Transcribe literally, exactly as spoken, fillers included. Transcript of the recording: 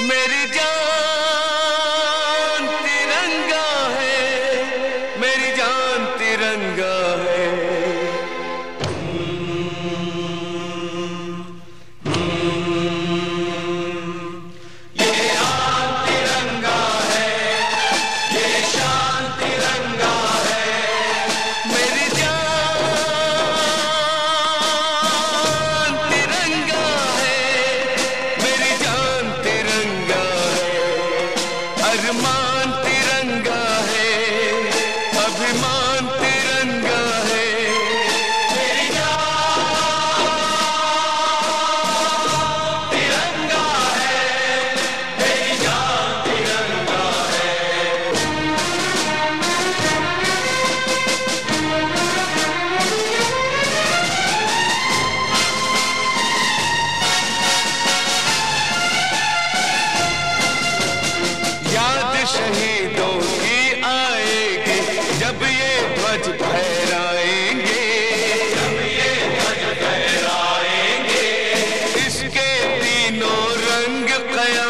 मेरी जान तिरंगा है, मेरी जान तिरंगा है। ये आन तिरंगा है, ये शान तिरंगा है। मेरी जान तिरंगा है, मेरी जान तिरंगा है। अरमान तिरंगा है, अभिमान तिरंगा है। मेरी जान तिरंगा है, मेरी जान तिरंगा है। याद शहीदों की आएगी जब ये ध्वज फहराएंगे, जब ये ध्वज फहराएंगे। इसके तीनों रंग कया